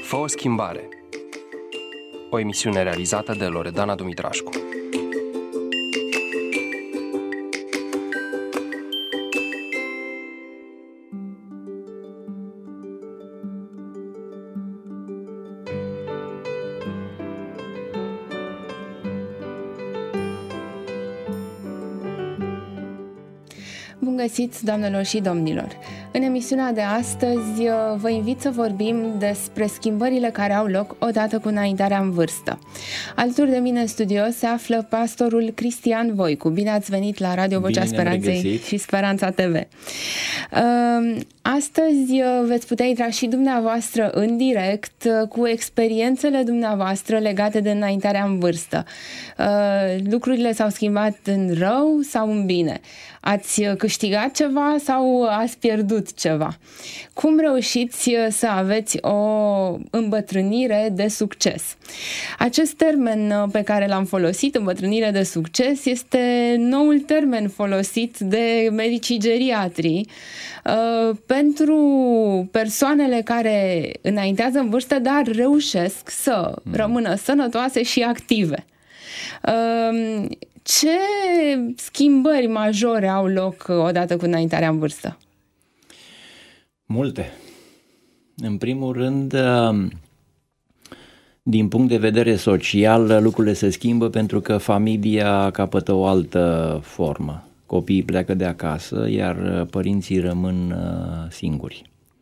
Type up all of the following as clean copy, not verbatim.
Fă o schimbare. O emisiune realizată de Loredana Dumitrașcu. Bun găsiți, doamnelor și domnilor! În emisiunea de astăzi vă invit să vorbim despre schimbările care au loc odată cu înaintarea în vârstă. Alături de mine în studio se află pastorul Cristian Voicu. Bine ați venit la Radio Vocea Speranței și Speranța TV. Astăzi veți putea intra și dumneavoastră în direct cu experiențele dumneavoastră legate de înaintarea în vârstă. Lucrurile s-au schimbat în rău sau în bine? Ați câștigat ceva sau ați pierdut ceva? Cum reușiți să aveți o îmbătrânire de succes? Acest termen pe care l-am folosit, îmbătrânire de succes, este noul termen folosit de medicii geriatri pentru persoanele care înaintează în vârstă, dar reușesc să rămână sănătoase și active. Ce schimbări majore au loc odată cu înaintarea în vârstă? Multe. În primul rând, din punct de vedere social, lucrurile se schimbă pentru că familia capătă o altă formă. Copiii pleacă de acasă, iar părinții rămân singuri.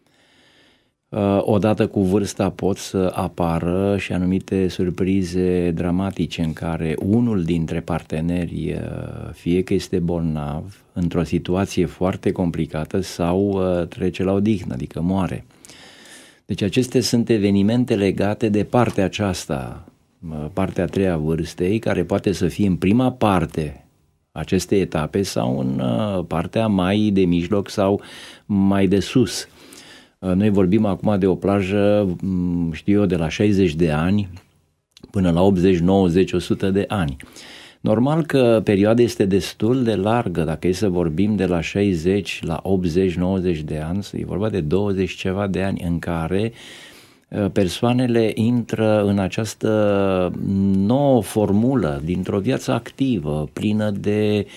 Odată cu vârsta pot să apară și anumite surprize dramatice în care unul dintre parteneri, fie că este bolnav, într-o situație foarte complicată sau trece la odihnă, adică moare. Deci acestea sunt evenimente legate de partea aceasta, partea a treia vârstei, care poate să fie în prima parte acestei etape sau în partea mai de mijloc sau mai de sus. Noi vorbim acum de o plajă, știu eu, de la 60 de ani până la 80, 90, 100 de ani. Normal că perioada este destul de largă, dacă e să vorbim de la 60 la 80, 90 de ani, e vorba de 20 ceva de ani în care persoanele intră în această nouă formulă dintr-o viață activă, plină de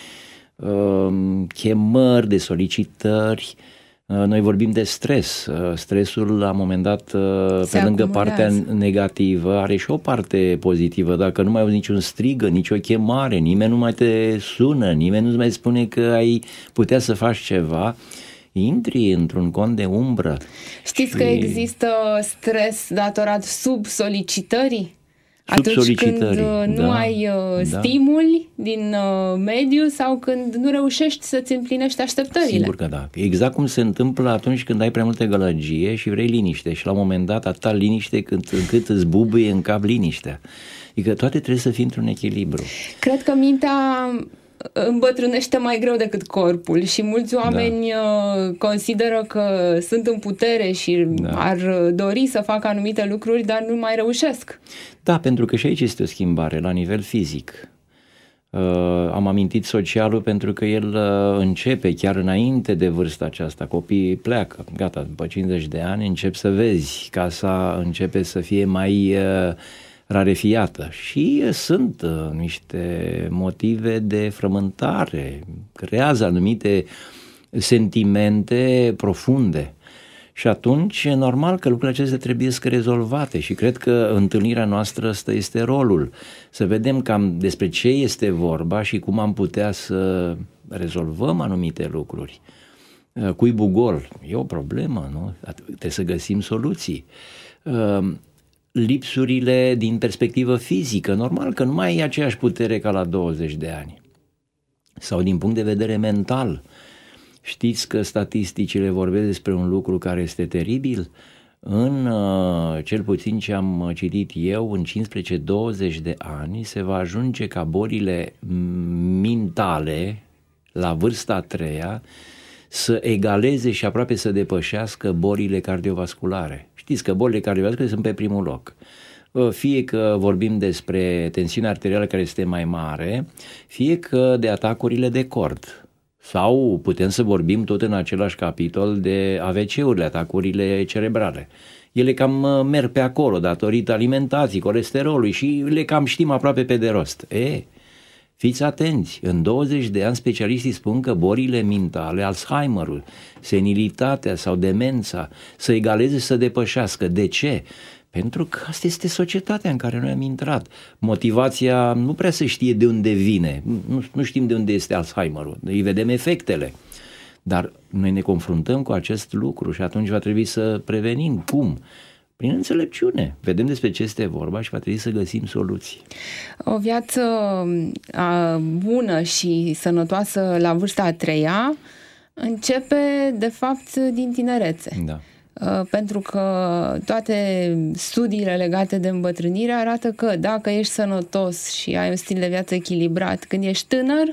chemări, de solicitări. Noi vorbim de stres. Stresul, la un moment dat, pe lângă partea negativă, are și o parte pozitivă. Dacă nu mai auzi niciun strigă, nicio chemare, nimeni nu mai te sună, nimeni nu-ți mai spune că ai putea să faci ceva, intri într-un cont de umbră. Știți că există stres datorat sub solicitării? Atunci când nu ai stimuli din mediu sau când nu reușești să-ți împlinești așteptările. Sigur că da. Exact cum se întâmplă atunci când ai prea multă gălăgie și vrei liniște și la un moment dat atâta liniște încât îți bubuie în cap liniștea. Adică toate trebuie să fie într-un echilibru. Cred că mintea îmbătrânește mai greu decât corpul și mulți oameni consideră că sunt în putere și ar dori să facă anumite lucruri, dar nu mai reușesc. Da, pentru că și aici este o schimbare la nivel fizic. Am amintit socialul pentru că el începe chiar înainte de vârsta aceasta. Copiii pleacă, gata, după 50 de ani încep să vezi, casa începe să fie mai rarefiată și sunt niște motive de frământare, creează anumite sentimente profunde. Și atunci, normal că lucrurile acestea trebuie să rezolvate și cred că întâlnirea noastră ăsta este rolul. Să vedem cam despre ce este vorba și cum am putea să rezolvăm anumite lucruri. Cuibul gol e o problemă, nu? Trebuie să găsim soluții. Lipsurile din perspectivă fizică, normal că nu mai e aceeași putere ca la 20 de ani. Sau din punct de vedere mental. Știți că statisticile vorbesc despre un lucru care este teribil? În cel puțin ce am citit eu, în 15-20 de ani se va ajunge ca bolile mentale la vârsta a treia să egaleze și aproape să depășească bolile cardiovasculare. Știți că bolile cardiovasculare sunt pe primul loc. Fie că vorbim despre tensiunea arterială care este mai mare, fie că de atacurile de cord. Sau putem să vorbim tot în același capitol de AVC-urile, atacurile cerebrale. ele cam merg pe acolo datorită alimentației, colesterolului și le cam știm aproape pe de rost. Fiți atenți, în 20 de ani specialiștii spun că bolile mentale, Alzheimerul, senilitatea sau demența să egaleze, să depășească. De ce? Pentru că asta este societatea în care noi am intrat. Motivația nu prea se știe de unde vine, nu știm de unde este Alzheimerul, îi vedem efectele. Dar noi ne confruntăm cu acest lucru și atunci va trebui să prevenim. Cum? Prin înțelepciune. Vedem despre ce este vorba și va trebui să găsim soluții. O viață bună și sănătoasă la vârsta a treia începe, de fapt, din tinerețe. Da. Pentru că toate studiile legate de îmbătrânire arată că dacă ești sănătos și ai un stil de viață echilibrat când ești tânăr,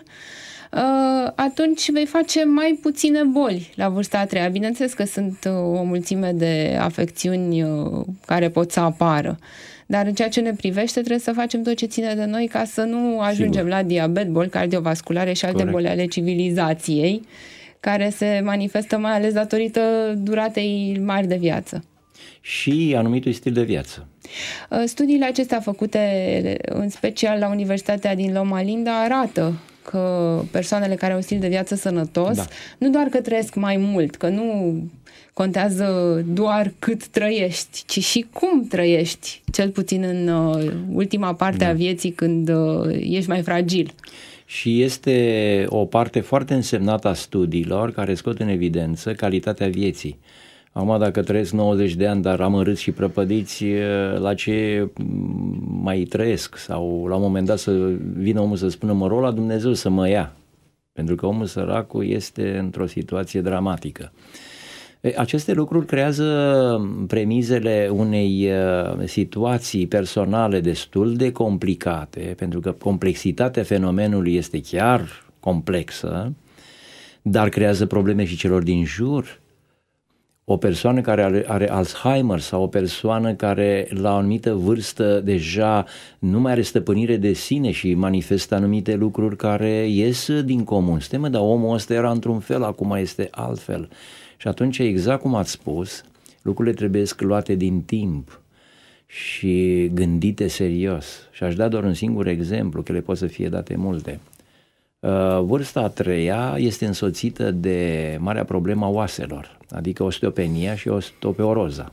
atunci vei face mai puține boli la vârsta a treia. Bineînțeles că sunt o mulțime de afecțiuni care pot să apară, dar în ceea ce ne privește trebuie să facem tot ce ține de noi ca să nu ajungem la diabet, boli cardiovasculare și alte boli ale civilizației, care se manifestă mai ales datorită duratei mari de viață. Și anumitui stil de viață. Studiile acestea făcute în special la Universitatea din Loma Linda arată că persoanele care au un stil de viață sănătos, nu doar că trăiesc mai mult, că nu contează doar cât trăiești, ci și cum trăiești, cel puțin în ultima parte a vieții când ești mai fragil. Și este o parte foarte însemnată a studiilor care scot în evidență calitatea vieții. Acum, dacă trăiesc 90 de ani, dar amărâți și prăpădiți, la ce mai trăiesc? Sau la un moment dat să vină omul să spună, mă rog la Dumnezeu să mă ia. Pentru că omul săracul este într-o situație dramatică. Aceste lucruri creează premizele unei situații personale destul de complicate, pentru că complexitatea fenomenului este chiar complexă, dar creează probleme și celor din jur. O persoană care are Alzheimer sau o persoană care la o anumită vârstă deja nu mai are stăpânire de sine și manifestă anumite lucruri care ies din comun. Stemă, dar omul ăsta era într-un fel, acum este altfel. Și atunci, exact cum ați spus, lucrurile trebuie luate din timp și gândite serios. Și aș da doar un singur exemplu, că le pot să fie date multe. Vârsta a treia este însoțită de marea problemă a oaselor, adică osteopenia și osteoporoza.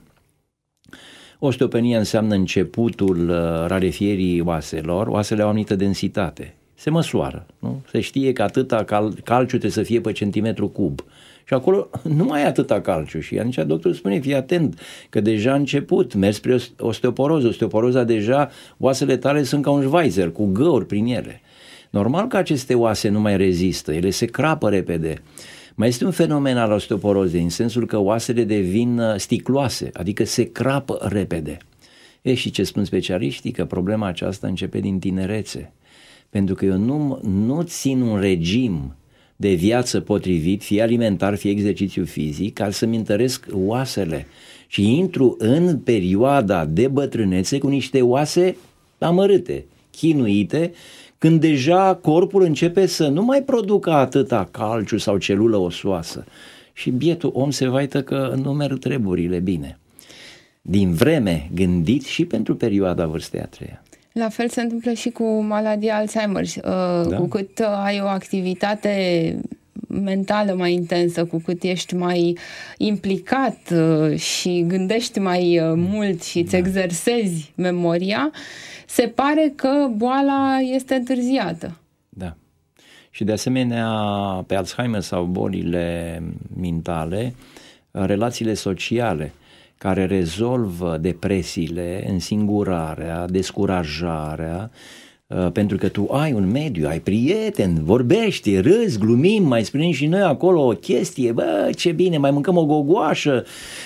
Osteopenia înseamnă începutul rarefierii oaselor, oasele au o anumită densitate. Se măsoară, nu? Se știe că atâta calciu trebuie să fie pe centimetru cub. Și acolo nu mai e atâta calciu și atunci doctorul spune, fii atent că deja a început, mergi spre osteoporoză. Osteoporoza deja, oasele tale sunt ca un șvaizer cu găuri prin ele. Normal că aceste oase nu mai rezistă, ele se crapă repede. Mai este un fenomen al osteoporozei, în sensul că oasele devin sticloase, adică se crapă repede. Și ce spun specialiștii? Că problema aceasta începe din tinerețe. Pentru că eu nu țin un regim de viață potrivit, fie alimentar, fie exercițiu fizic, ca să-mi întăresc oasele. Și intru în perioada de bătrânețe cu niște oase amărâte, chinuite, când deja corpul începe să nu mai producă atâta calciu sau celulă osoasă. Și bietul om se vaită că nu merg treburile bine. Din vreme gândit și pentru perioada vârstei a treia. La fel se întâmplă și cu maladia Alzheimer. Cu cât ai o activitate mentală mai intensă, cu cât ești mai implicat și gândești mai mult și îți exersezi memoria, se pare că boala este întârziată. Da. Și de asemenea, pe Alzheimer sau bolile mentale, relațiile sociale care rezolvă depresiile, însingurarea, descurajarea, pentru că tu ai un mediu, ai prieteni, vorbești, râzi, glumim, mai spunem și noi acolo o chestie, bă, ce bine, mai mâncăm o gogoașă,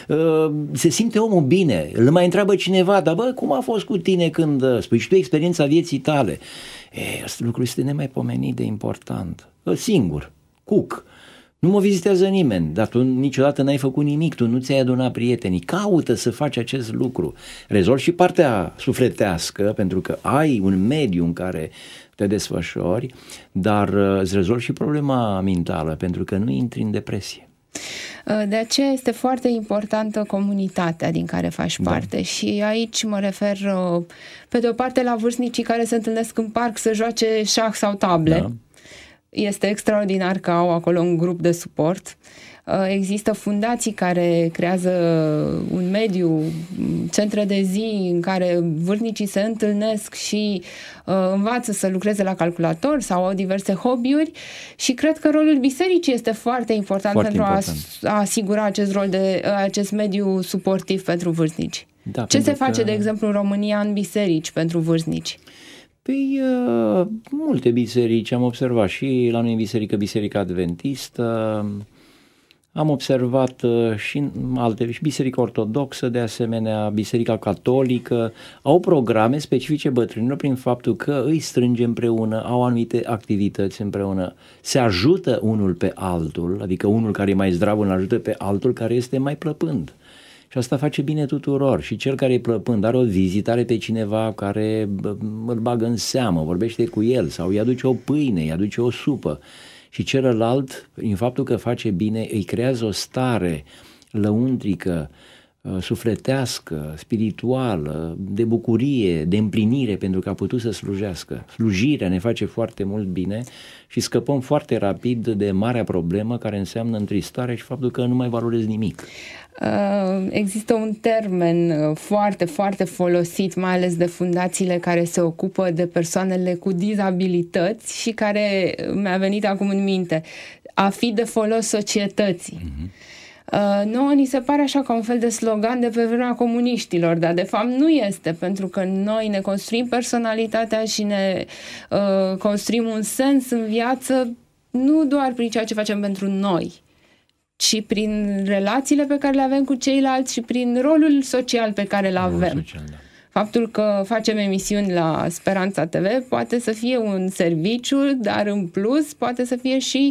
se simte omul bine, îl mai întreabă cineva, dar bă, cum a fost cu tine când spui și tu experiența vieții tale? Asta lucru este nemaipomenit de important. Singur, cuc. Nu mă vizitează nimeni, dar tu niciodată n-ai făcut nimic, tu nu ți-ai adunat prietenii, caută să faci acest lucru. Rezolvi și partea sufletească, pentru că ai un mediu în care te desfășori, dar îți rezolvi și problema mentală, pentru că nu intri în depresie. De aceea este foarte importantă comunitatea din care faci parte și aici mă refer pe de o parte la vârstnicii care se întâlnesc în parc să joace șah sau table. Da. Este extraordinar că au acolo un grup de suport. Există fundații care creează un mediu, centre de zi în care vârstnicii se întâlnesc și învață să lucreze la calculator sau au diverse hobby-uri și cred că rolul bisericii este foarte important pentru a asigura acest rol acest mediu suportiv pentru vârstnici. Da, ce se face, de exemplu, în România în biserici pentru vârstnici? Păi, multe biserici, am observat și la noi în biserică, Biserica Adventistă, am observat și în alte, și Biserica Ortodoxă, de asemenea, Biserica Catolică, au programe specifice bătrânilor prin faptul că îi strânge împreună, au anumite activități împreună, se ajută unul pe altul, adică unul care e mai zdrav îl ajută pe altul care este mai plăpând. Și asta face bine tuturor. Și cel care e plăpând are o vizită, are pe cineva care îl bagă în seamă, vorbește cu el sau îi aduce o pâine, îi aduce o supă. Și celălalt, prin faptul că face bine, îi creează o stare lăuntrică, sufletească, spirituală, de bucurie, de împlinire pentru că a putut să slujească. Slujirea ne face foarte mult bine și scăpăm foarte rapid de marea problemă care înseamnă întristare și faptul că nu mai valorezi nimic. Există un termen foarte, foarte folosit, mai ales de fundațiile care se ocupă de persoanele cu dizabilități și care mi-a venit acum în minte: a fi de folos societății. Nouă ni se pare așa ca un fel de slogan de pe vremea comuniștilor, dar de fapt nu este, pentru că noi ne construim personalitatea și ne construim un sens în viață nu doar prin ceea ce facem pentru noi, ci prin relațiile pe care le avem cu ceilalți și prin rolul social pe care îl avem. Faptul că facem emisiuni la Speranța TV poate să fie un serviciu, dar în plus poate să fie și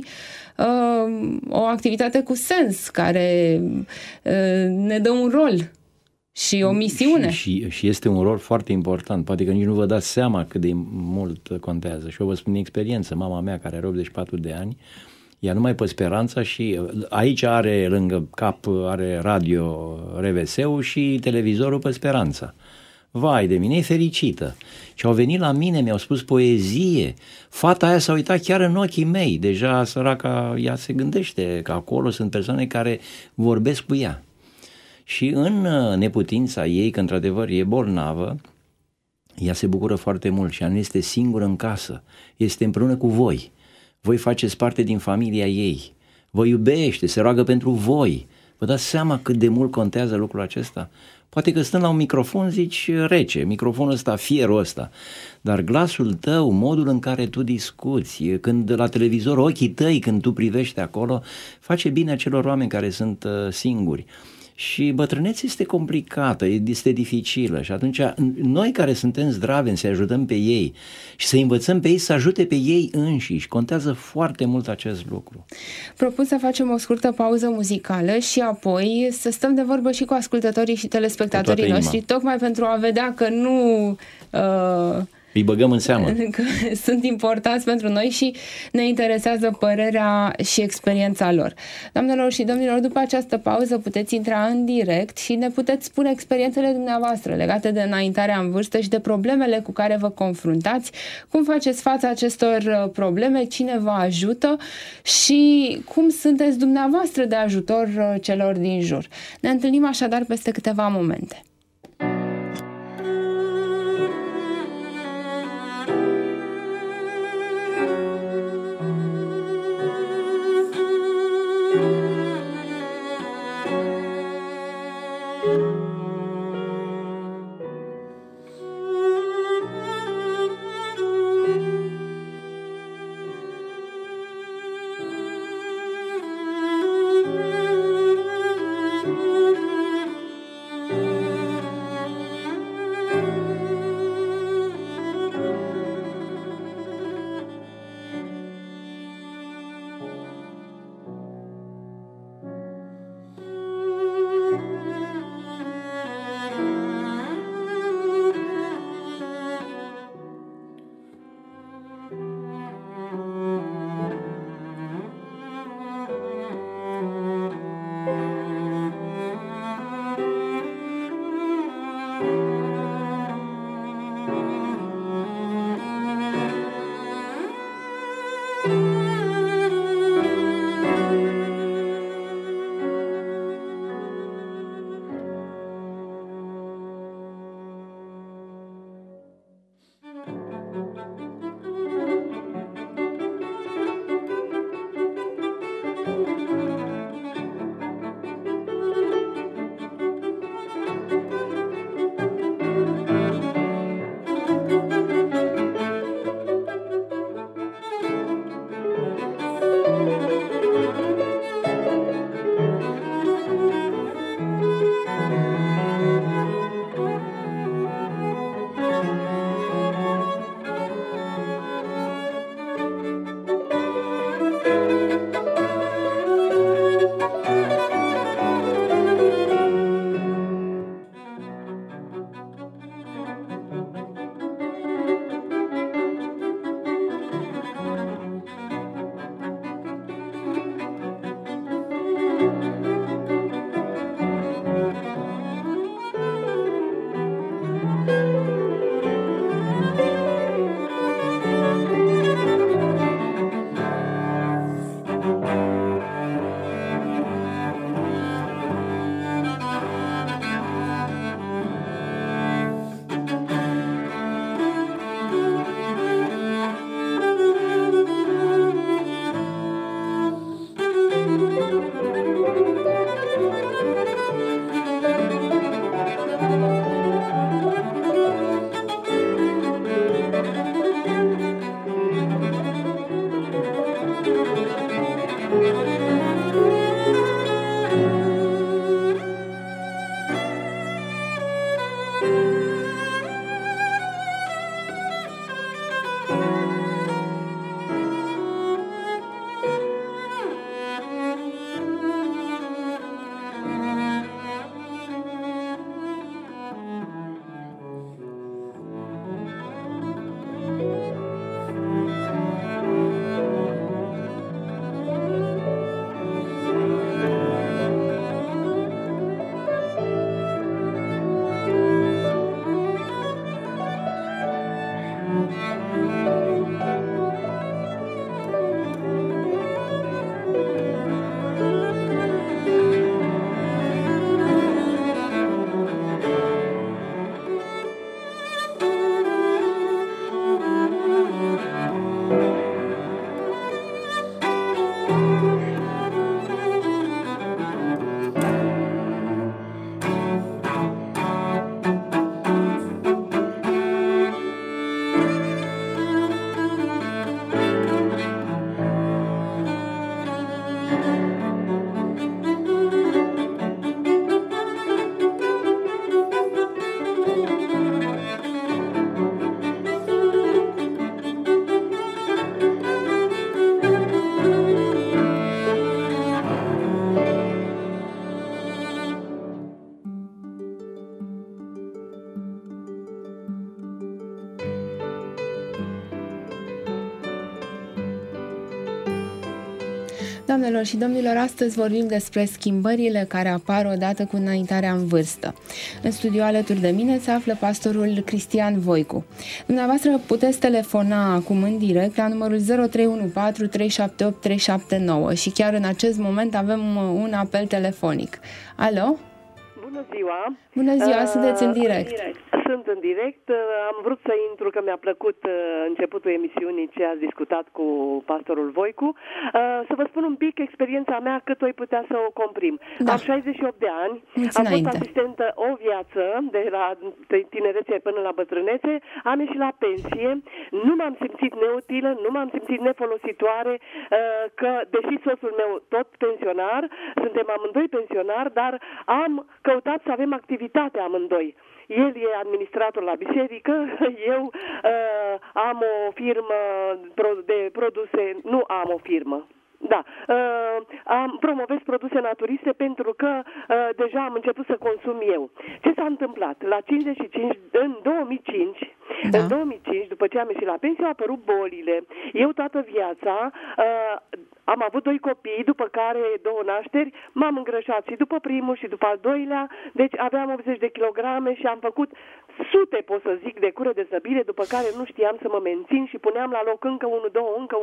o activitate cu sens care ne dă un rol și o misiune. Și este un rol foarte important. Poate că nici nu vă dați seama cât de mult contează. Și eu vă spun din experiență, mama mea care are 84 de ani, ea numai pe Speranța și aici are lângă cap, are radio RVS-ul și televizorul pe Speranța. Vai de mine, e fericită. Și au venit la mine, mi-au spus poezie. Fata aia s-a uitat chiar în ochii mei. Deja săraca, ea se gândește că acolo sunt persoane care vorbesc cu ea. Și în neputința ei, că într-adevăr e bolnavă, ea se bucură foarte mult și ea nu este singură în casă. Este împreună cu voi. Voi faceți parte din familia ei. Vă iubește, se roagă pentru voi. Vă dați seama cât de mult contează lucrul acesta? Poate că stând la un microfon zici rece, microfonul ăsta, fierul ăsta, dar glasul tău, modul în care tu discuți, când la televizor ochii tăi, când tu privești acolo, face bine acelor oameni care sunt singuri. Și bătrânețea este complicată, este dificilă și atunci noi care suntem zdraveni să ajutăm pe ei și să învățăm pe ei să ajute pe ei înșiși. Contează foarte mult acest lucru. Propun să facem o scurtă pauză muzicală și apoi să stăm de vorbă și cu ascultătorii și telespectatorii noștri, tocmai pentru a vedea că nu... Îi băgăm în seamă. Sunt importanți pentru noi și ne interesează părerea și experiența lor. Doamnelor și domnilor, după această pauză puteți intra în direct și ne puteți spune experiențele dumneavoastră legate de înaintarea în vârstă și de problemele cu care vă confruntați, cum faceți față acestor probleme, cine vă ajută și cum sunteți dumneavoastră de ajutor celor din jur. Ne întâlnim așadar peste câteva momente. Doamnelor și domnilor, astăzi vorbim despre schimbările care apar odată cu înaintarea în vârstă. În studio alături de mine se află pastorul Cristian Voicu. Dumneavoastră puteți telefona acum în direct la numărul 0314 378 379 și chiar în acest moment avem un apel telefonic. Alo? Bună ziua! Bună ziua, sunteți în direct. Sunt în direct. Am vrut să intru, că mi-a plăcut începutul emisiunii ce ați discutat cu pastorul Voicu. Să vă spun un pic experiența mea, cât o putea să o comprim. Da. Am 68 de ani, am fost asistentă o viață, de la tinerețe până la bătrânețe, am ieșit la pensie, nu m-am simțit neutilă, nu m-am simțit nefolositoare, că deși soțul meu tot pensionar, suntem amândoi pensionari, dar am căutat să avem activitate amândoi. El e administrator la biserică, eu am o firmă de produse, nu am o firmă. Da, promovez produse naturiste pentru că deja am început să consum eu. Ce s-a întâmplat? La 55, în 2005, da. În 2005, după ce am ieșit la pensie, au apărut bolile. Eu toată viața am avut 2 copii, după care 2 nașteri, m-am îngrășat și după primul și după al doilea, deci aveam 80 de kilograme și am făcut sute, pot să zic, de cure de slăbire, după care nu știam să mă mențin și puneam la loc încă 1-2, încă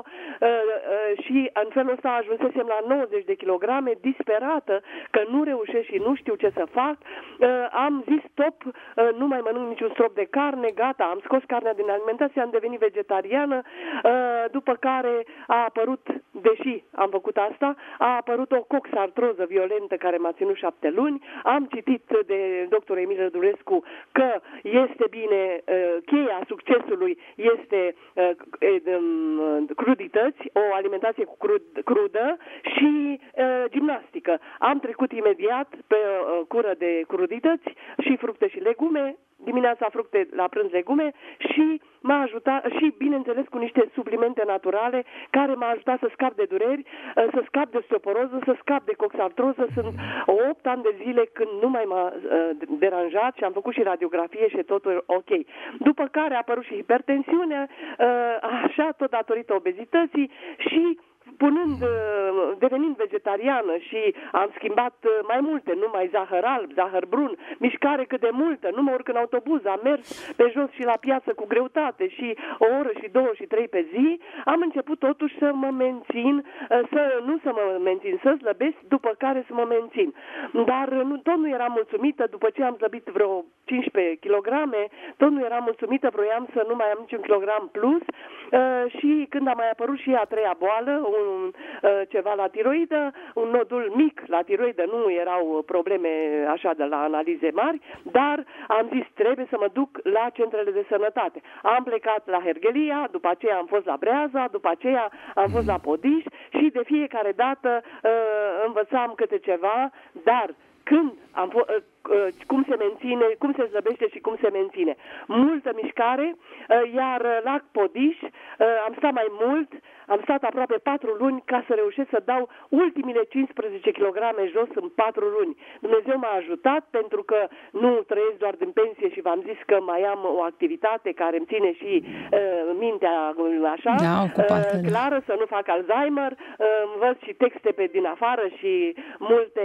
1-2 și în felul ăsta ajunsesem la 90 de kilograme, disperată că nu reușesc și nu știu ce să fac. Am zis stop, nu mai mănânc niciun strop de carne, gata, am scos carnea din alimentație, am devenit vegetariană, după care a apărut, deși am făcut asta, a apărut o coxartroză violentă care m-a ținut 7 luni. Am citit de doctor Emil Rădulescu că este bine, cheia succesului este crudități, o alimentație cu crudă și gimnastică. Am trecut imediat pe cură de crudități și fructe și legume, dimineața fructe, la prânz legume și m-a ajutat și, bineînțeles, cu niște suplimente naturale care m-a ajutat să scap de dureri, să scap de osteoporoză, să scap de coxartroză. Sunt 8 ani de zile când nu mai m-a deranjat și am făcut și radiografie și totul ok. După care a apărut și hipertensiunea, așa tot datorită obezității și devenind vegetariană și am schimbat mai multe, numai zahăr alb, zahăr brun, mișcare cât de multă, nu mă urc în autobuz, am mers pe jos și la piață cu greutate și o oră și 2 și 3 pe zi, am început totuși să mă mențin, să slăbesc, după care să mă mențin. Dar tot nu eram mulțumită, după ce am slăbit vreo 15 kg, tot nu eram mulțumită, vroiam să nu mai am niciun kilogram plus și când a mai apărut și a 3-a boală, ceva la tiroidă, un nodul mic la tiroidă, nu erau probleme așa de la analize mari, dar am zis trebuie să mă duc la centrele de sănătate. Am plecat la Hergelia, după aceea am fost la Breaza, după aceea am fost la Podiș și de fiecare dată învățam câte ceva, dar când cum se menține, cum se slăbește și cum se menține. Multă mișcare, iar la Podiș am stat mai mult, am stat aproape 4 luni ca să reușesc să dau ultimile 15 kg jos în 4 luni. Dumnezeu m-a ajutat pentru că nu trăiesc doar din pensie și v-am zis că mai am o activitate care îmi ține și mintea așa, clară, să nu fac Alzheimer, învăț și texte din afară și multe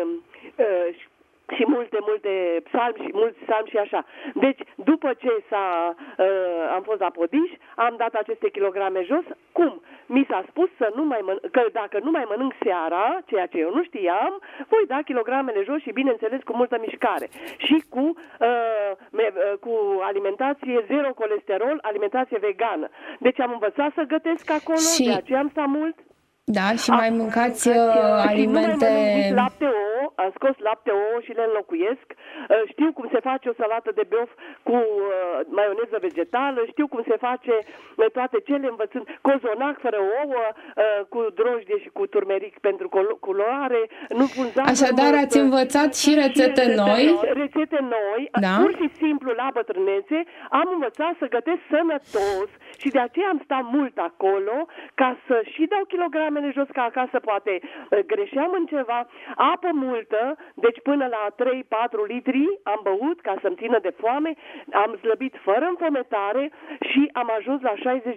multe psalmi și mulți psalmi și așa. Deci, după ce am fost la Podiș, am dat aceste kilograme jos. Cum? Mi s-a spus că dacă nu mai mănânc seara, ceea ce eu nu știam, voi da kilogramele jos și, bineînțeles, cu multă mișcare. Și cu alimentație zero colesterol, alimentație vegană. Deci am învățat să gătesc acolo, de aceea am stat mult. Da, și mai mâncați alimente... Lapte-ouă, am scos lapte-ouă și le înlocuiesc. Știu cum se face o salată de băuf cu maioneză vegetală, știu cum se face toate cele, învățând cozonac fără ouă, cu drojdie și cu turmeric pentru culoare. Nu pun zahăr. Așadar, ați învățat și rețete noi. Rețete noi, da? Pur și simplu la bătrânețe am învățat să gătesc sănătos și de aceea am stat mult acolo ca să și dau kilogramele jos, ca acasă poate greșeam în ceva, apă multă, deci până la 3-4 litri am băut ca să-mi țină de foame, am slăbit fără înfometare și am ajuns la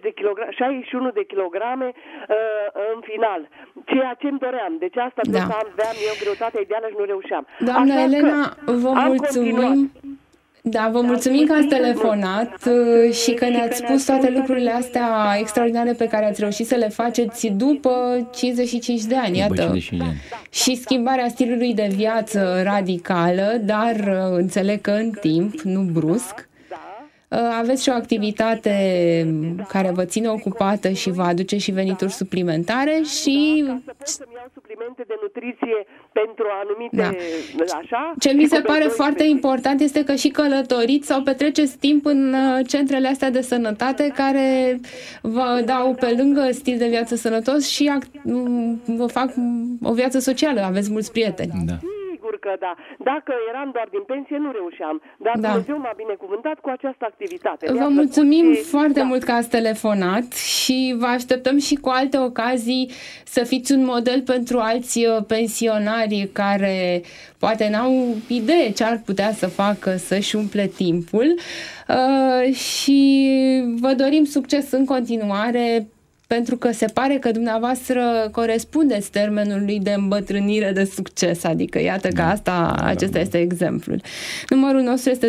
61 de kilograme în final, ceea ce îmi doream. Deci asta trebuie să aveam eu greutatea ideală și nu reușeam. Doamna Elena, vă mulțumim. Da, vă mulțumim că ați telefonat și că ne-ați spus toate lucrurile astea extraordinare pe care ați reușit să le faceți după 55 de ani, iată. Și schimbarea stilului de viață radicală, dar înțeleg că în timp, nu brusc. Aveți și o activitate care vă ține ocupată și vă aduce și venituri suplimentare și... Ca să pot să-mi iau suplimente de nutriție pentru anumite... Așa? Ce mi se pare foarte important este că și călătoriți sau petreceți timp în centrele astea de sănătate care vă dau pe lângă stil de viață sănătos și vă fac o viață socială. Aveți mulți prieteni. Da. Sigur că da. Dacă eram doar din pensie, nu reușeam. Dar Dumnezeu m-a binecuvântat cu această activitate. Vă mulțumim foarte mult că ați telefonat și vă așteptăm și cu alte ocazii să fiți un model pentru alți pensionari care poate n-au idee ce ar putea să facă să-și umple timpul și vă dorim succes în continuare, pentru că se pare că dumneavoastră corespundeți termenului de îmbătrânire de succes, adică iată că acesta este exemplul. Numărul nostru este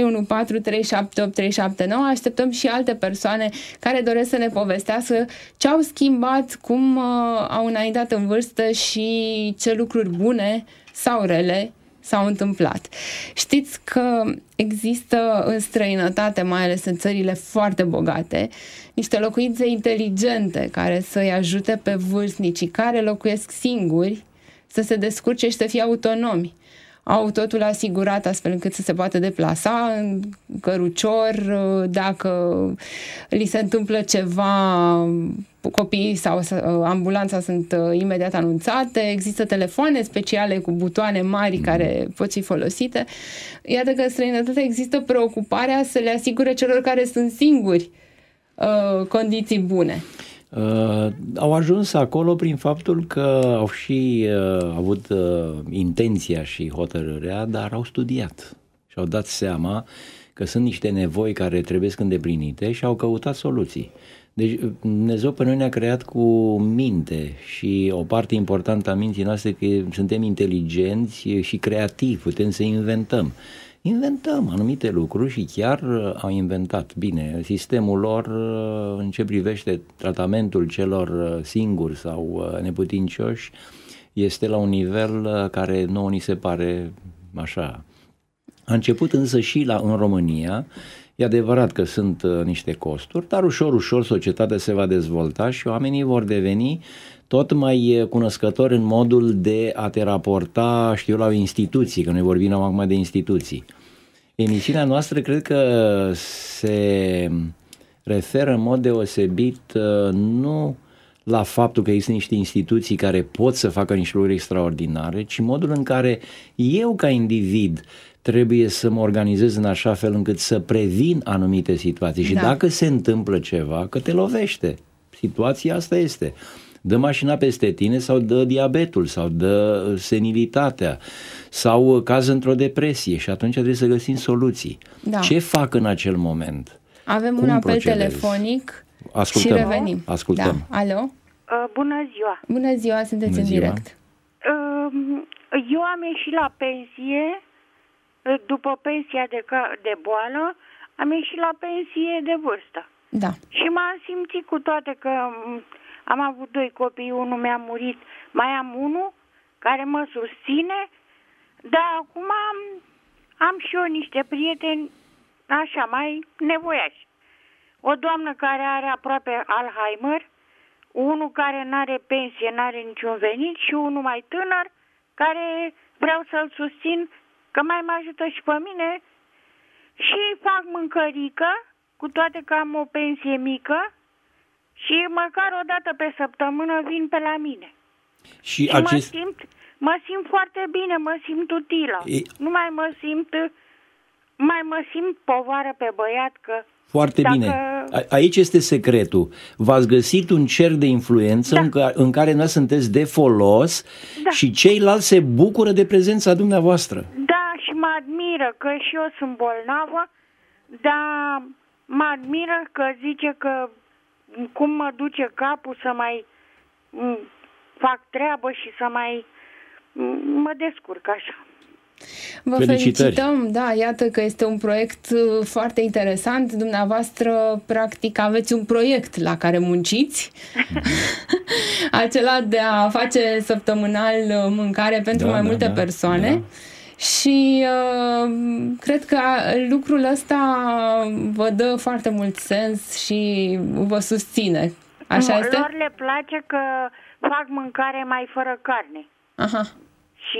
0314378379. Așteptăm și alte persoane care doresc să ne povestească ce au schimbat, cum au înaintat în vârstă și ce lucruri bune sau rele s-au întâmplat. Știți că există în străinătate, mai ales în țările foarte bogate, niște locuințe inteligente care să-i ajute pe vârstnicii care locuiesc singuri să se descurce și să fie autonomi. Au totul asigurat astfel încât să se poată deplasa în cărucior, dacă li se întâmplă ceva, copiii sau ambulanța sunt imediat anunțate, există telefoane speciale cu butoane mari care pot fi folosite. Iată că în străinătate există preocuparea să le asigure celor care sunt singuri condiții bune. Au ajuns acolo prin faptul că au și avut intenția și hotărârea, dar au studiat și au dat seama că sunt niște nevoi care trebuie îndeplinite și au căutat soluții. Deci Dumnezeu pe noi ne-a creat cu minte și o parte importantă a minții noastre că suntem inteligenți și creativi, putem să inventăm. Inventăm anumite lucruri și chiar au inventat. Bine, sistemul lor în ce privește tratamentul celor singuri sau neputincioși este la un nivel care nouă ni se pare așa. A început însă și în România. E adevărat că sunt niște costuri, dar ușor, ușor societatea se va dezvolta și oamenii vor deveni tot mai cunoscători în modul de a te raporta, la o instituție, că noi vorbim acum de instituții. Emisiunea noastră cred că se referă în mod deosebit nu la faptul că există niște instituții care pot să facă niște lucruri extraordinare, ci modul în care eu ca individ trebuie să mă organizez în așa fel încât să previn anumite situații. Și dacă se întâmplă ceva, că te lovește. Situația asta este. Dă mașina peste tine sau dă diabetul sau dă senilitatea sau caz într-o depresie și atunci trebuie să găsim soluții. Da. Ce fac în acel moment? Avem un apel telefonic și revenim. Ascultăm. Da. Alo? Bună ziua! Bună ziua, sunteți în direct. Eu am ieșit la pensie, după pensia de boală, am ieșit la pensie de vârstă. Da. Și m-am simțit, cu toate că am avut 2 copii, unul mi-a murit, mai am unul care mă susține, dar acum am și eu niște prieteni așa mai nevoiași. O doamnă care are aproape Alzheimer, unul care n-are pensie, n-are niciun venit și unul mai tânăr care vreau să-l susțin că mai mă ajută și pe mine și fac mâncărică, cu toate că am o pensie mică și măcar o dată pe săptămână vin pe la mine. Și mă simt foarte bine, mă simt utilă. Nu mai mă simt povară pe băiat că Foarte bine. Aici este secretul. V-ați găsit un cerc de influență în care noi sunteți de folos și ceilalți se bucură de prezența dumneavoastră. Da, și mă admiră că și eu sunt bolnavă, dar mă admiră că zice că cum mă duce capul să mai fac treabă și să mai mă descurc așa. Vă felicităm, da, iată că este un proiect foarte interesant. Dumneavoastră, practic, aveți un proiect la care munciți, acela de a face săptămânal mâncare pentru mai multe persoane. Da. Și cred că lucrul ăsta vă dă foarte mult sens și vă susține. Așa este? Lor le place că fac mâncare mai fără carne. Aha. Și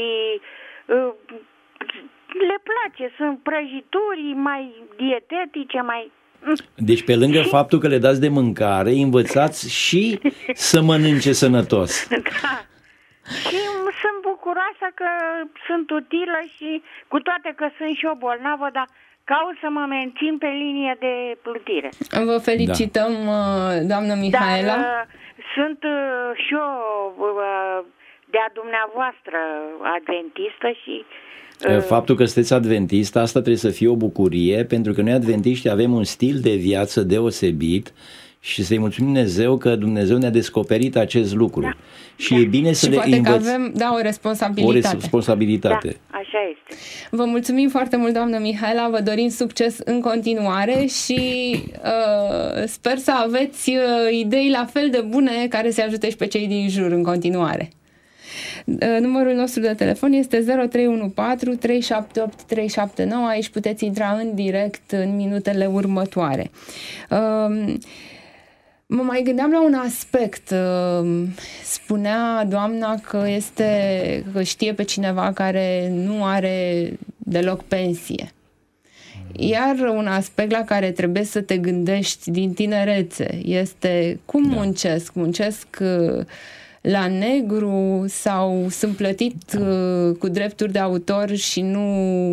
le place, sunt prăjituri mai dietetice, mai... Deci pe lângă faptul că le dați de mâncare, învățați și să mănânce sănătos. Da. Și sunt bucuroasă că sunt utilă și cu toate că sunt și eu bolnavă, dar caut să mă mențin pe linie de plutire. Vă felicităm, doamnă Mihaela. Dar sunt și eu de-a dumneavoastră adventistă și... Faptul că sunteți adventist, asta trebuie să fie o bucurie, pentru că noi adventiști avem un stil de viață deosebit și să-i mulțumim Dumnezeu că Dumnezeu ne-a descoperit acest lucru. Da. Și e bine să le învățăm. Poate că avem, o responsabilitate. O responsabilitate. Da, așa este. Vă mulțumim foarte mult, doamnă Mihaela, vă dorim succes în continuare și sper să aveți idei la fel de bune care să ajute și pe cei din jur în continuare. Numărul nostru de telefon este 0314 378 379. Aici puteți intra în direct în minutele următoare. Mă mai gândeam la un aspect. Spunea doamna că știe pe cineva care nu are deloc pensie. Iar un aspect la care trebuie să te gândești din tinerețe este cum muncesc? Muncesc la negru sau sunt plătit cu drepturi de autor și nu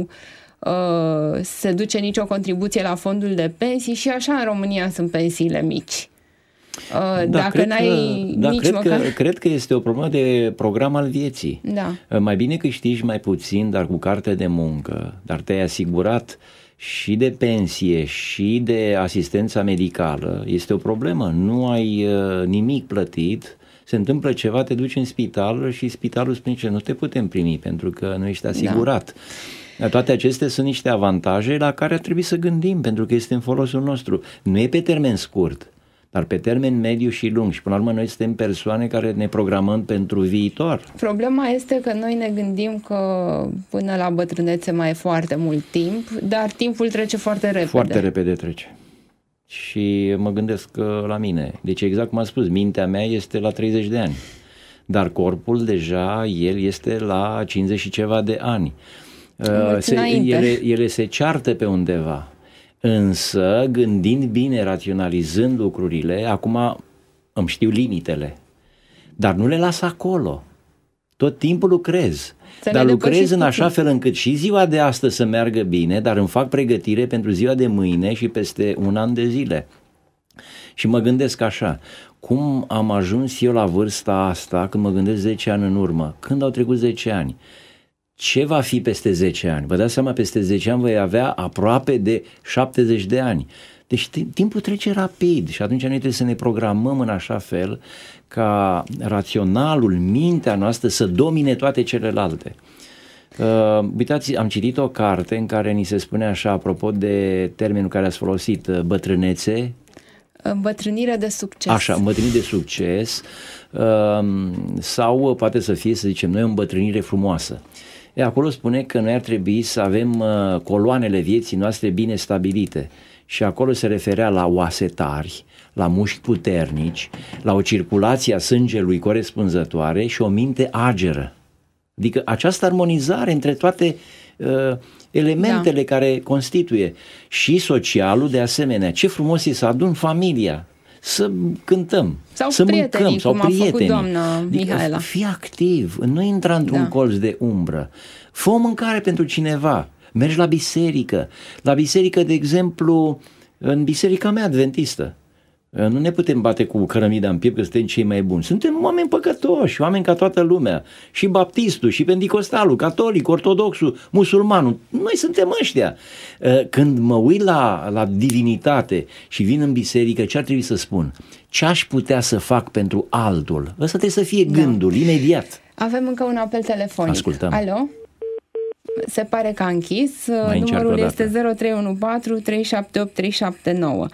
se duce nicio contribuție la fondul de pensii și așa în România sunt pensiile mici. Dacă cred că este o problemă de program al vieții. Da. Mai bine câștigi mai puțin, dar cu carte de muncă, dar te-ai asigurat și de pensie și de asistența medicală. Este o problemă. Nu ai nimic plătit, se întâmplă ceva, te duci în spital și spitalul spune că nu te putem primi pentru că nu ești asigurat. Da. Toate acestea sunt niște avantaje la care ar trebui să gândim pentru că este în folosul nostru. Nu e pe termen scurt, dar pe termen mediu și lung și până la urmă noi suntem persoane care ne programăm pentru viitor. Problema este că noi ne gândim că până la bătrânețe mai e foarte mult timp, dar timpul trece foarte repede. Foarte repede trece. Și mă gândesc la mine. Deci exact cum am spus, mintea mea este la 30 de ani, dar corpul deja, el este la 50 și ceva de ani. Ele se ceartă pe undeva. Însă, gândind bine, raționalizând lucrurile, acum îmi știu limitele, dar nu le las acolo. Tot timpul lucrez, dar lucrez în așa fel încât și ziua de astăzi să meargă bine, dar îmi fac pregătire pentru ziua de mâine și peste un an de zile. Și mă gândesc așa, cum am ajuns eu la vârsta asta când mă gândesc 10 ani în urmă? Când au trecut 10 ani? Ce va fi peste 10 ani? Vă dați seama, peste 10 ani voi avea aproape de 70 de ani. Deci timpul trece rapid și atunci noi trebuie să ne programăm în așa fel ca raționalul, mintea noastră să domine toate celelalte. Uitați, am citit o carte în care ni se spune așa, apropo de termenul care ați folosit, bătrânețe. Îmbătrânire de succes. Așa, îmbătrânire de succes sau poate să fie, să zicem noi, o îmbătrânire frumoasă. Acolo spune că noi ar trebui să avem coloanele vieții noastre bine stabilite și acolo se referea la oase tari, la mușchi puternici, la o circulație a sângelui corespunzătoare și o minte ageră. Adică această armonizare între toate elementele care constituie și socialul de asemenea. Ce frumos e să adun familia, să cântăm, sau să mâncăm, sau cum a făcut doamna Mihaela. Adică, fii activ, nu intra într-un colț de umbră. Fă o mâncare pentru cineva, mergi la biserică. La biserică, de exemplu, în biserica mea adventistă. Nu ne putem bate cu cărămida în piept că suntem cei mai buni. Suntem oameni păcătoși, oameni ca toată lumea. Și baptistul, și pentecostalul, catolic, ortodoxul, musulmanul. Noi suntem ăștia. Când mă uit la divinitate și vin în biserică, ce ar trebui să spun? Ce aș putea să fac pentru altul? Ăsta trebuie să fie gândul, imediat. Avem încă un apel telefonic. Ascultăm. Alo? Se pare că a închis. Numărul este 0314 378 379.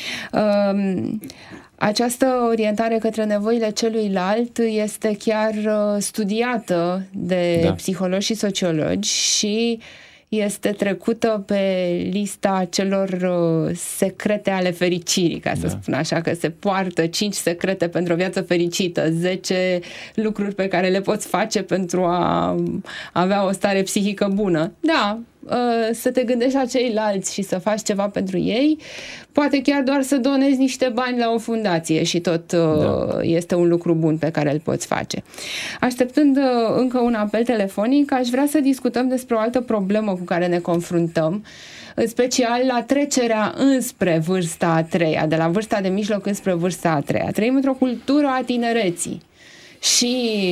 Această orientare către nevoile celuilalt este chiar studiată de psihologi și sociologi și este trecută pe lista celor secrete ale fericirii, ca să spun așa, că se poartă 5 secrete pentru o viață fericită, 10 lucruri pe care le poți face pentru a avea o stare psihică bună. Da, să te gândești la ceilalți și să faci ceva pentru ei, poate chiar doar să donezi niște bani la o fundație și tot este un lucru bun pe care îl poți face. Așteptând încă un apel telefonic, aș vrea să discutăm despre o altă problemă cu care ne confruntăm, în special la trecerea înspre vârsta a treia, de la vârsta de mijloc înspre vârsta a treia. Trăim într-o cultură a tinereții și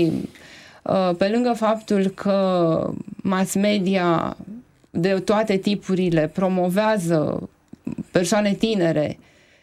pe lângă faptul că mass media de toate tipurile promovează persoane tinere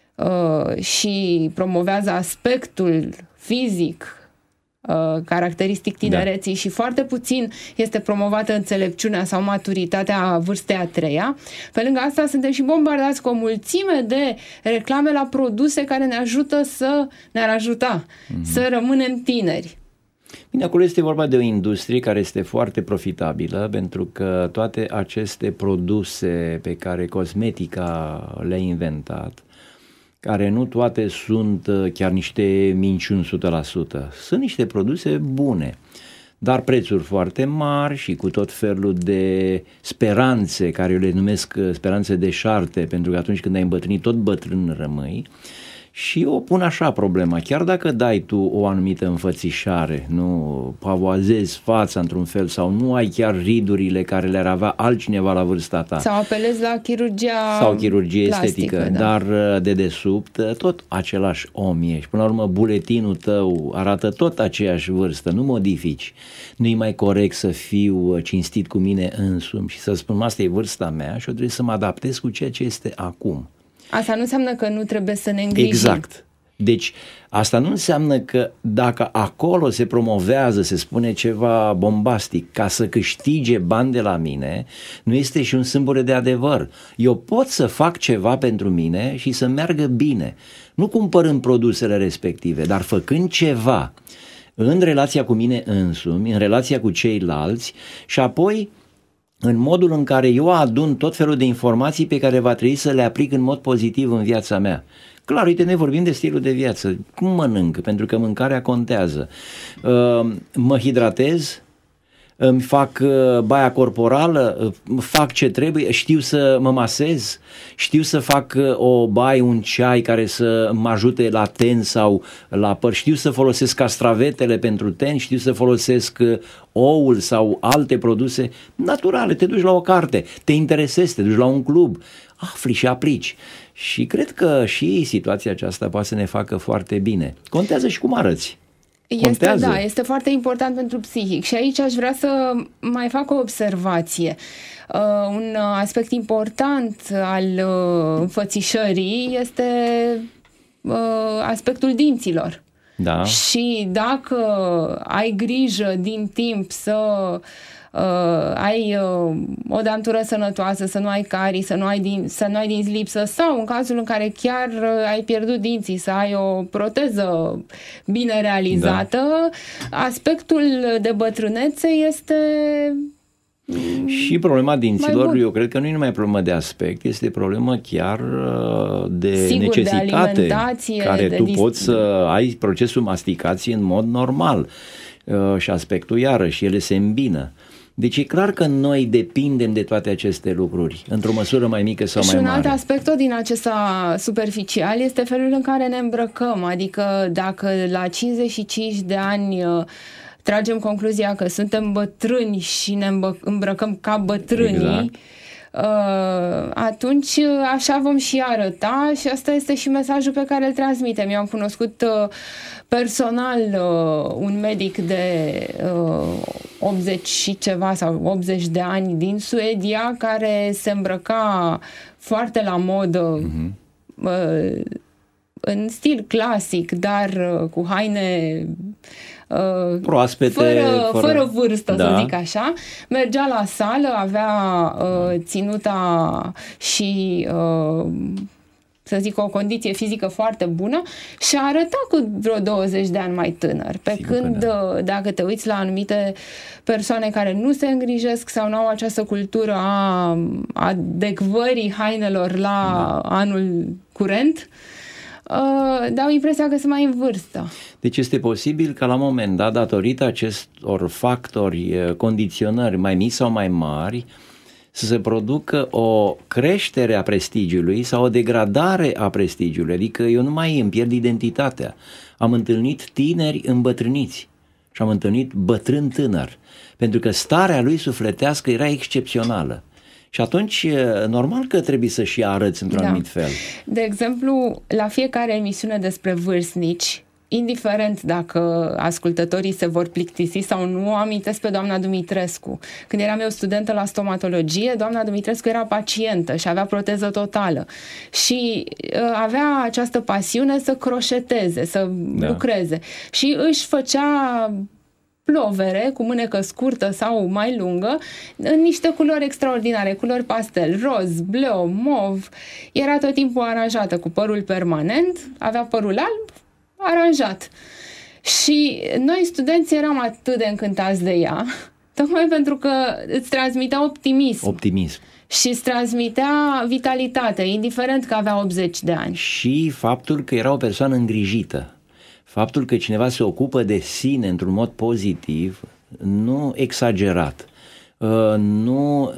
și promovează aspectul fizic caracteristic tinereții și foarte puțin este promovată înțelepciunea sau maturitatea vârstei a treia. Pe lângă asta suntem și bombardați cu o mulțime de reclame la produse care ne-ar ajuta să rămânem tineri. Bine, acolo este vorba de o industrie care este foarte profitabilă, pentru că toate aceste produse pe care cosmetica le-a inventat, care nu toate sunt chiar niște minciuni 100%, sunt niște produse bune, dar prețuri foarte mari și cu tot felul de speranțe, care eu le numesc speranțe deșarte, pentru că atunci când ai îmbătrânit, tot bătrân rămâi. Și o pun așa problema, chiar dacă dai tu o anumită înfățișare, nu pavoazezi fața într-un fel sau nu ai chiar ridurile care le-ar avea altcineva la vârsta ta. Sau apelezi la chirurgia sau chirurgie plastică, estetică, dar de desubt tot același om ești. Până la urmă buletinul tău arată tot aceeași vârstă, nu modifici. Nu-i mai corect să fiu cinstit cu mine însumi și să spun asta e vârsta mea și eu trebuie să mă adaptez cu ceea ce este acum. Asta nu înseamnă că nu trebuie să ne îngrijim. Exact. Deci asta nu înseamnă că dacă acolo se promovează, se spune ceva bombastic ca să câștige bani de la mine, nu este și un sâmbure de adevăr. Eu pot să fac ceva pentru mine și să meargă bine. Nu cumpărând produsele respective, dar făcând ceva în relația cu mine însumi, în relația cu ceilalți și apoi în modul în care eu adun tot felul de informații pe care va trebui să le aplic în mod pozitiv în viața mea. Clar, uite, ne vorbim de stilul de viață. Cum mănânc? Pentru că mâncarea contează. Mă hidratez, îmi fac baia corporală, fac ce trebuie, știu să mă masez, știu să fac o baie, un ceai care să mă ajute la ten sau la păr, știu să folosesc castravetele pentru ten, știu să folosesc oul sau alte produse naturale, te duci la o carte, te interesezi, te duci la un club, afli și aplici. Și cred că și situația aceasta poate să ne facă foarte bine. Contează și cum arăți. Este foarte important pentru psihic și aici aș vrea să mai fac o observație. Un aspect important al înfățișării este aspectul dinților. Da. Și dacă ai grijă din timp să ai o dantură sănătoasă, să nu ai carii, să nu ai dinți lipsă sau în cazul în care chiar ai pierdut dinții, să ai o proteză bine realizată, aspectul de bătrânețe este și problema dinților, eu cred că nu e numai problemă de aspect, este problemă chiar de necesitate, de care tu poți să ai procesul masticației în mod normal și aspectul iarăși, ele se îmbină. Deci e clar că noi depindem de toate aceste lucruri, într-o măsură mai mică sau mai mare. Și un alt aspect tot din acesta superficial este felul în care ne îmbrăcăm, adică dacă la 55 de ani tragem concluzia că suntem bătrâni și ne îmbrăcăm ca bătrânii, atunci așa vom și arăta și asta este și mesajul pe care îl transmitem. Eu am cunoscut personal un medic de 80 și ceva sau 80 de ani din Suedia care se îmbrăca foarte la modă, în stil clasic, dar cu haine proaspete, fără vârstă, să zic așa. Mergea la sală, avea ținuta și să zic o condiție fizică foarte bună și arăta cu vreo 20 de ani mai tânăr. Pe Sigur când dacă te uiți la anumite persoane care nu se îngrijesc sau nu au această cultură a adecvării hainelor la anul curent, dau impresia că sunt mai în vârstă. Deci este posibil ca la un moment dat, datorită acestor factori, condiționări mai mici sau mai mari, să se producă o creștere a prestigiului sau o degradare a prestigiului. Adică eu nu mai îmi pierd identitatea. Am întâlnit tineri îmbătrâniți și am întâlnit bătrân tânăr, pentru că starea lui sufletească era excepțională. Și atunci, normal că trebuie să și arăți într-un anumit fel. De exemplu, la fiecare emisiune despre vârstnici, indiferent dacă ascultătorii se vor plictisi sau nu, amintesc pe doamna Dumitrescu. Când eram eu studentă la stomatologie, doamna Dumitrescu era pacientă și avea proteză totală. Și avea această pasiune să croșeteze, să lucreze. Și își făcea plovere cu mânecă scurtă sau mai lungă, în niște culori extraordinare, culori pastel, roz, bleu, mov. Era tot timpul aranjată cu părul permanent, avea părul alb, aranjat. Și noi, studenții, eram atât de încântați de ea, tocmai pentru că îți transmitea optimism. Și îți transmitea vitalitate, indiferent că avea 80 de ani. Și faptul că era o persoană îngrijită. Faptul că cineva se ocupă de sine într-un mod pozitiv, nu exagerat, nu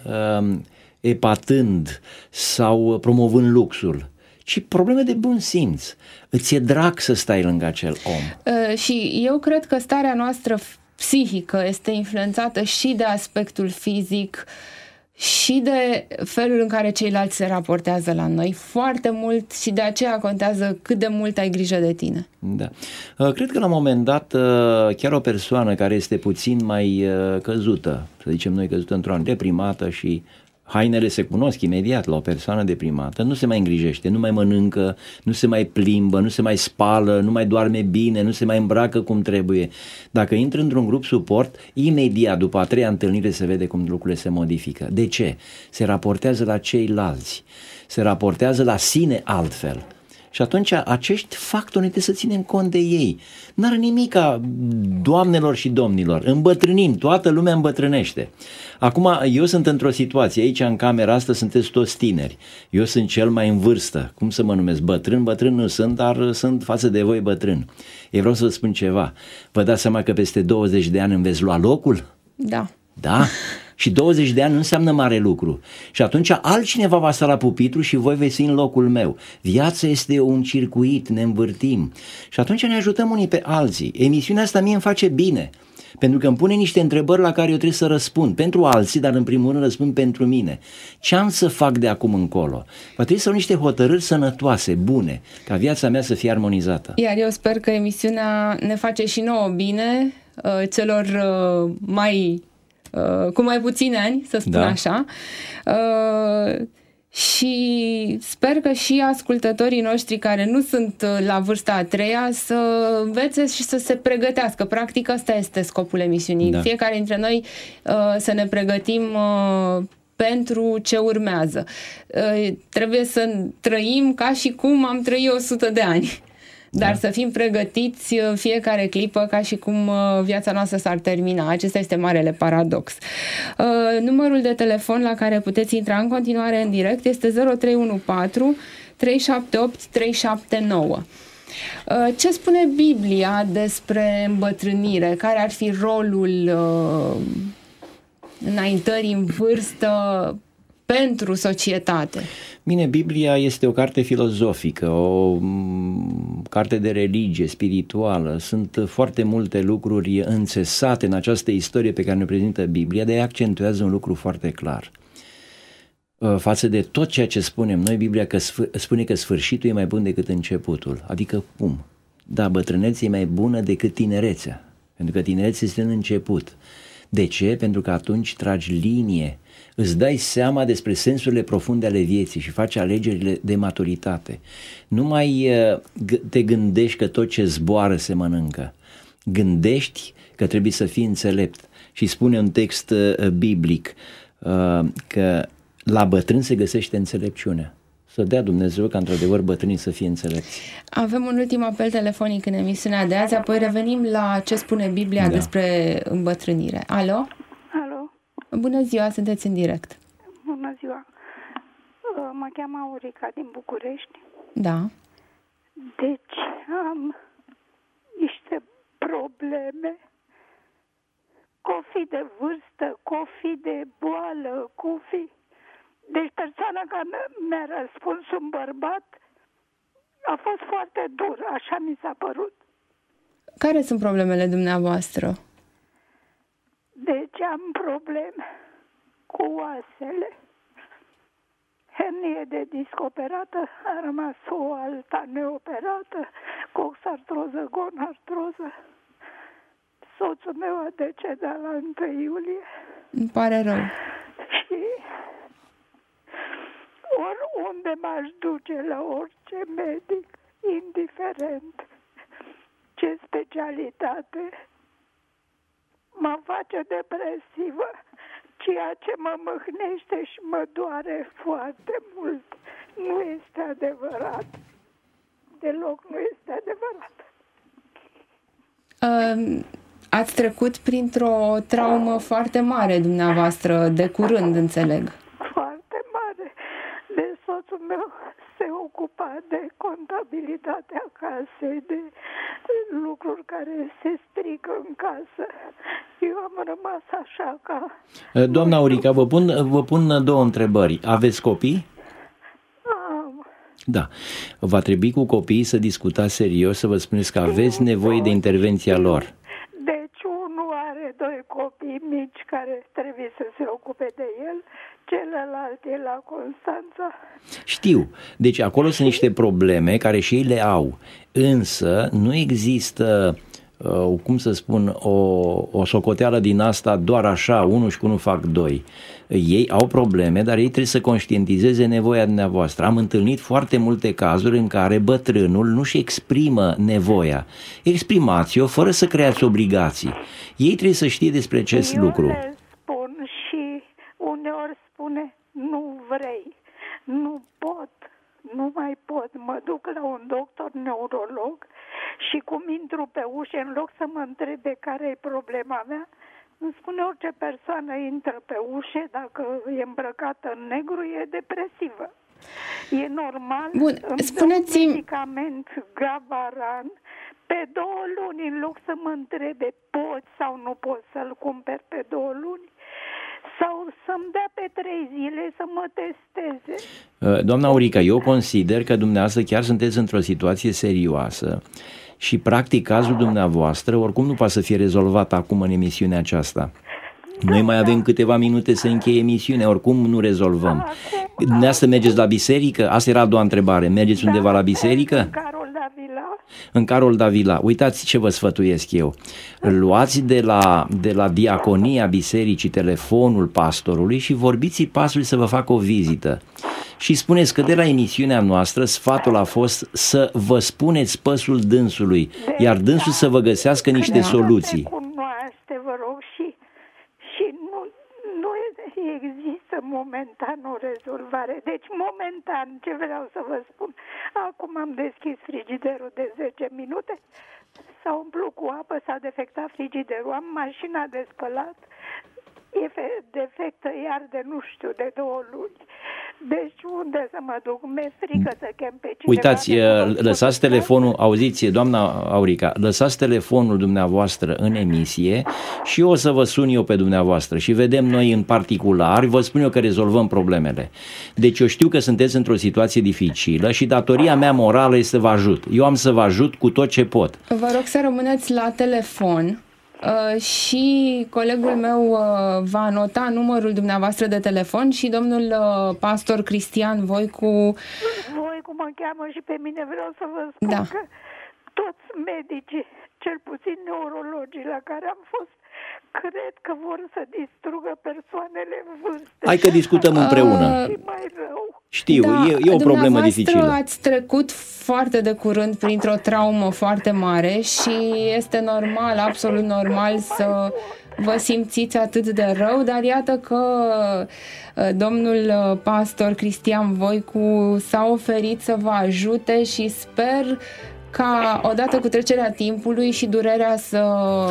epatând sau promovând luxul, ci probleme de bun simț. Îți e drag să stai lângă acel om. Și eu cred că starea noastră psihică este influențată și de aspectul fizic și de felul în care ceilalți se raportează la noi foarte mult și de aceea contează cât de mult ai grijă de tine. Da. Cred că la un moment dat chiar o persoană care este puțin mai căzută, să zicem noi căzută într-o an, deprimată și hainele se cunosc imediat la o persoană deprimată, nu se mai îngrijește, nu mai mănâncă, nu se mai plimbă, nu se mai spală, nu mai doarme bine, nu se mai îmbracă cum trebuie. Dacă intră într-un grup suport, imediat după a treia întâlnire se vede cum lucrurile se modifică. De ce? Se raportează la ceilalți, se raportează la sine altfel. Și atunci acești factori trebuie să ținem cont de ei. N-are nimica, doamnelor și domnilor, îmbătrânim, toată lumea îmbătrânește. Acum, eu sunt într-o situație, aici în camera asta sunteți toți tineri. Eu sunt cel mai în vârstă, cum să mă numesc, bătrân nu sunt, dar sunt față de voi bătrân. Eu vreau să vă spun ceva, vă dați seama că peste 20 de ani îmi veți lua locul? Da. Da? Și 20 de ani nu înseamnă mare lucru. Și atunci altcineva va sta la pupitru și voi veți fi în locul meu. Viața este un circuit, ne învârtim. Și atunci ne ajutăm unii pe alții. Emisiunea asta mie îmi face bine, pentru că îmi pune niște întrebări la care eu trebuie să răspund. Pentru alții, dar în primul rând răspund pentru mine. Ce am să fac de acum încolo? Va trebui să iau niște hotărâri sănătoase, bune, ca viața mea să fie armonizată. Iar eu sper că emisiunea ne face și nouă bine, celor cu mai puțini ani, să spun așa. Și sper că și ascultătorii noștri care nu sunt la vârsta a treia să învețe și să se pregătească. Practic ăsta este scopul emisiunii. Da. Fiecare dintre noi să ne pregătim pentru ce urmează. Trebuie să trăim ca și cum am trăit 100 de ani. Dar să fim pregătiți fiecare clipă ca și cum viața noastră s-ar termina. Acesta este marele paradox. Numărul de telefon la care puteți intra în continuare în direct este 0314 378 379. Ce spune Biblia despre îmbătrânire? Care ar fi rolul înaintării în vârstă pentru societate? Bine, Biblia este o carte filozofică, o carte de religie spirituală. Sunt foarte multe lucruri înțesate în această istorie pe care ne prezintă Biblia, de ea accentuează un lucru foarte clar. față de tot ceea ce spunem noi, Biblia spune că sfârșitul e mai bun decât începutul. Adică cum? Da, bătrânețea e mai bună decât tinerețea, pentru că tinerețea este în început. De ce? Pentru că atunci tragi linie, îți dai seama despre sensurile profunde ale vieții și faci alegerile de maturitate. Nu mai te gândești că tot ce zboară se mănâncă. Gândești că trebuie să fii înțelept. Și spune un text biblic că la bătrân se găsește înțelepciunea. Să dea Dumnezeu ca într-adevăr bătrânii să fie înțelepți. Avem un ultim apel telefonic în emisiunea de azi, apoi revenim la ce spune Biblia despre îmbătrânire. Alo? Alo? Bună ziua, sunteți în direct. Bună ziua. Mă cheamă Aurica din București. Da. Deci am niște probleme, că-o fi de vârstă, că-o fi de boală, că-o fi... Deci persoana care mi-a răspuns, un bărbat, a fost foarte dur, așa mi s-a părut. Care sunt problemele dumneavoastră? Deci am probleme cu oasele. Hernie de disc operată, a rămas o alta neoperată, coxartroză, gonartroză. Soțul meu a decedat la 1 iulie. Îmi pare rău. Și oriunde m-aș duce, la orice medic, indiferent ce specialitate, mă face depresivă, ceea ce mă mâhnește și mă doare foarte mult. Nu este adevărat. Deloc nu este adevărat. Ați trecut printr-o traumă foarte mare dumneavoastră, de curând, înțeleg. Foarte mare. De soțul meu se ocupa de contabilitatea casei, de lucruri care se strică în casă. Eu am rămas așa ca... Doamna Aurica, vă pun două întrebări. Aveți copii? Am. Da. Va trebui cu copiii să discutați serios, să vă spuneți că aveți nevoie de intervenția lor. Deci unul are 2 copii mici care trebuie să se ocupe de el, celălalt e la Constanța. Știu. Deci acolo sunt niște probleme care și ei le au. Însă nu există, cum să spun, o socoteală din asta doar așa, 1 și cu 1 fac 2. Ei au probleme, dar ei trebuie să conștientizeze nevoia dumneavoastră. Am întâlnit foarte multe cazuri în care bătrânul nu-și exprimă nevoia. Exprimați-o fără să creați obligații. Ei trebuie să știe despre acest lucru. Eu le spun și uneori spune, nu vrei, nu pot, nu mai pot. Mă duc la un doctor neurolog și cum intru pe ușă, în loc să mă întrebe care e problema mea, îmi spune orice persoană intră pe ușă, dacă e îmbrăcată în negru, e depresivă. E normal. Bun, spuneți-mi... un medicament Gavaran pe 2 luni, în loc să mă întrebe poți sau nu poți să-l cumperi pe 2 luni, sau să-mi dea pe 3 zile să mă testeze. Doamna Aurica, eu consider că dumneavoastră chiar sunteți într-o situație serioasă și practic cazul dumneavoastră oricum nu poate să fie rezolvat acum în emisiunea aceasta. Noi mai avem câteva minute să încheie emisiunea, oricum nu rezolvăm. Dumneavoastră mergeți la biserică? Asta era a doua întrebare. Mergeți undeva la biserică? În Carol Davila. În Carol Davila. Uitați ce vă sfătuiesc eu. Luați de la diaconia bisericii telefonul pastorului și vorbiți pastorului să vă facă o vizită. Și spuneți că de la emisiunea noastră sfatul a fost să vă spuneți păsul dânsului, iar dânsul să vă găsească niște soluții. Cunoaște, vă rog, și nu există momentan o rezolvare. Deci momentan, ce vreau să vă spun, acum am deschis frigiderul de 10 minute, s-a umplut cu apă, s-a defectat frigiderul, am mașina de spălat, e defectă iar de nu știu, de 2 luni. Deci unde să mă duc? Mi-e frică să chem pe cineva. Uitați, lăsați telefonul, auziți, doamna Aurica, lăsați telefonul dumneavoastră în emisie și o să vă sun eu pe dumneavoastră și vedem noi în particular, vă spun eu că rezolvăm problemele. Deci eu știu că sunteți într-o situație dificilă și datoria mea morală este să vă ajut. Eu am să vă ajut cu tot ce pot. Vă rog să rămâneți la telefon. și colegul meu va anota numărul dumneavoastră de telefon și domnul pastor Cristian Voicu. Voicu mă cheamă și pe mine, vreau să vă spun că toți medicii, cel puțin neurologii la care am fost, cred că vor să distrugă persoanele în vârstă. Hai că discutăm împreună. Și mai rău. Știu, e o problemă dificilă. Ați trecut foarte de curând printr-o traumă foarte mare și este normal, absolut normal să vă simțiți atât de rău, dar iată că domnul pastor Cristian Voicu s-a oferit să vă ajute și sper ca odată cu trecerea timpului și durerea să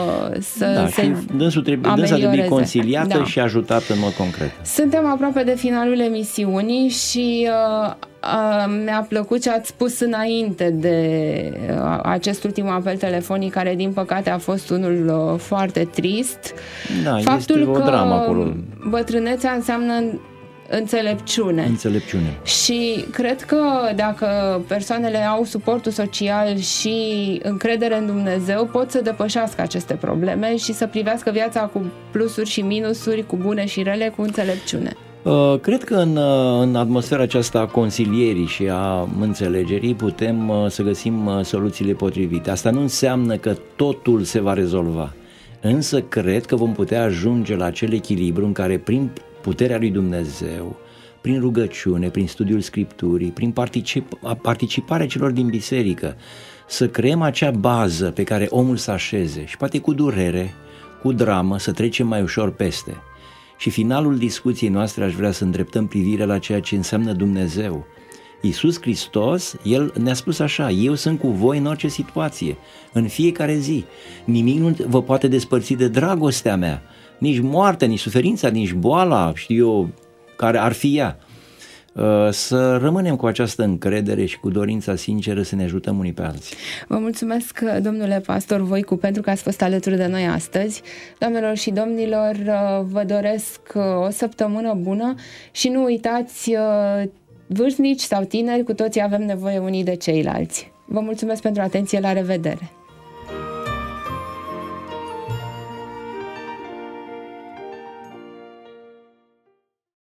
se dânsa trebuie conciliată și ajutată în mod concret. Suntem aproape de finalul emisiunii și mi-a plăcut ce ați spus înainte de acest ultim apel telefonic, care din păcate a fost unul foarte trist. Da, faptul este o dramă acolo. Bătrânețea înseamnă înțelepciune. Și cred că dacă persoanele au suportul social și încredere în Dumnezeu, pot să depășească aceste probleme și să privească viața cu plusuri și minusuri, cu bune și rele, cu înțelepciune. Cred că în atmosfera aceasta a consilierii și a înțelegerii putem să găsim soluțiile potrivite. Asta nu înseamnă că totul se va rezolva, însă cred că vom putea ajunge la acel echilibru în care prin puterea lui Dumnezeu, prin rugăciune, prin studiul Scripturii, prin participarea celor din biserică, să creăm acea bază pe care omul să așeze și poate cu durere, cu dramă, să trecem mai ușor peste. Și finalul discuției noastre aș vrea să îndreptăm privirea la ceea ce înseamnă Dumnezeu. Iisus Hristos, El ne-a spus așa: eu sunt cu voi în orice situație, în fiecare zi. Nimic nu vă poate despărți de dragostea mea. Nici moartea, nici suferința, nici boala, știu eu, care ar fi ea. Să rămânem cu această încredere și cu dorința sinceră să ne ajutăm unii pe alții. Vă mulțumesc, domnule pastor Voicu, pentru că ați fost alături de noi astăzi. Doamnelor și domnilor, vă doresc o săptămână bună și nu uitați, vârstnici sau tineri, cu toții avem nevoie unii de ceilalți. Vă mulțumesc pentru atenție, la revedere!